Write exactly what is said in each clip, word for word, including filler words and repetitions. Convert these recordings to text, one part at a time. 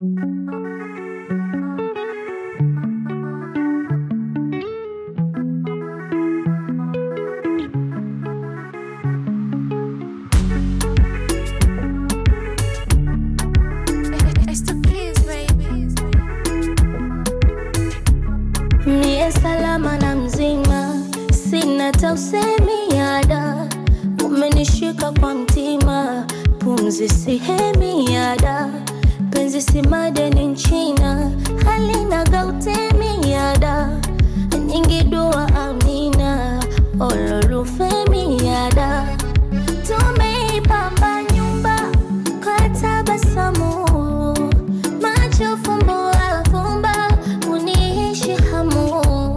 Mie salama na mzima, sina tausemi yada. Umenishika kwa mtima, pumzi sihemi yada. Penzi si madeni nchina, halina gautemi yada. Nyingi dua amina, olorufemi yada. Tumeipamba nyumba kwa tabasamu, macho fumbo afumba, uniishi hamu.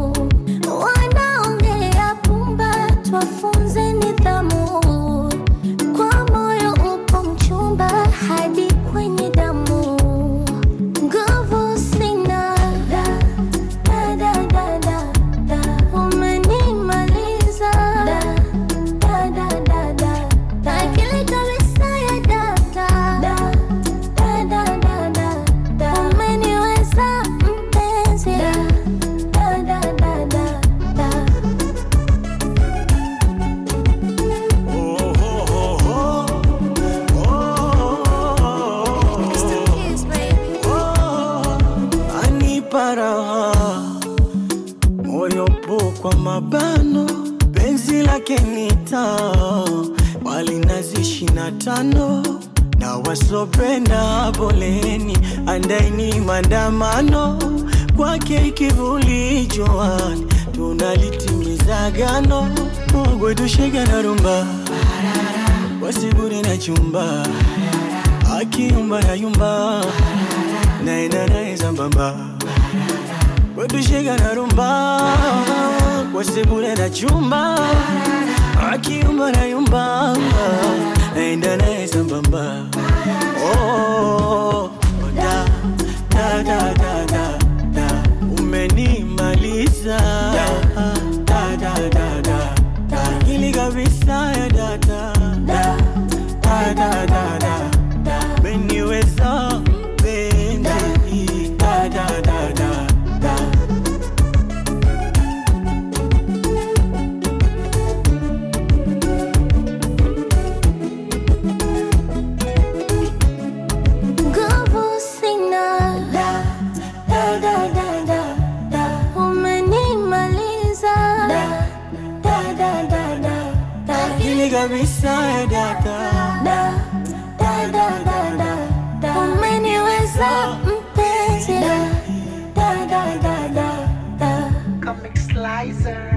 Wanaongea pumba, twafunze nidhamu. Kwa moyo upo mchumba, hadi kwenye damu. Nguvu sina, da, da, da, da, da, da. Umenimaliza, da, da, da, da, da, da. Akili kabisa ya data, da, da, da, da, da, da. Umeniweza mpenzi, da, da, da, da, da, da. Aniparaha moyo po kwa mabano, penzi lake nita wali nazi ishirini na tano na wasopenda boleni, andaini maandamano kwake kivuli joani, tunalitimiza gano. Mogwe tushega na rumba wasibure na chumba, akiyumba na yumba naenda nae sambamba. Wetushega na rumba wasibure na chumba, akiyumba na yumba naenda nae sambamba. Oh, da, da, da, da, da, da. Umenimaliza, da, da, da, da, da, da. Hili kabisa ya data, da, da, da, da, da, da. Umeniweza mpenzi, da, da, da, da, da. Nguvu sina, da, da, da, da, da, da. Umenimaliza, da, da, da, da, da, da. Hili kabisa ya data, Da, da, da, da, da, da. Umeniweza mpenzi, da, da, da, da, da, da. Comic Slicer.